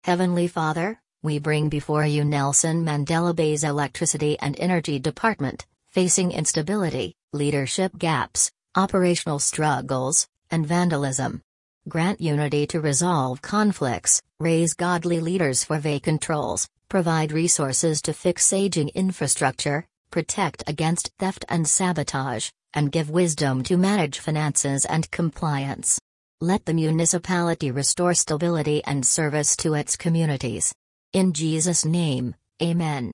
Heavenly Father, we bring before you Nelson Mandela Bay's Electricity and Energy Department, facing instability, leadership gaps, operational struggles, and vandalism. Grant unity to resolve conflicts, raise godly leaders for vacant roles, provide resources to fix aging infrastructure, protect against theft and sabotage, and give wisdom to manage finances and compliance. Let the municipality restore stability and service to its communities. In Jesus' name, Amen.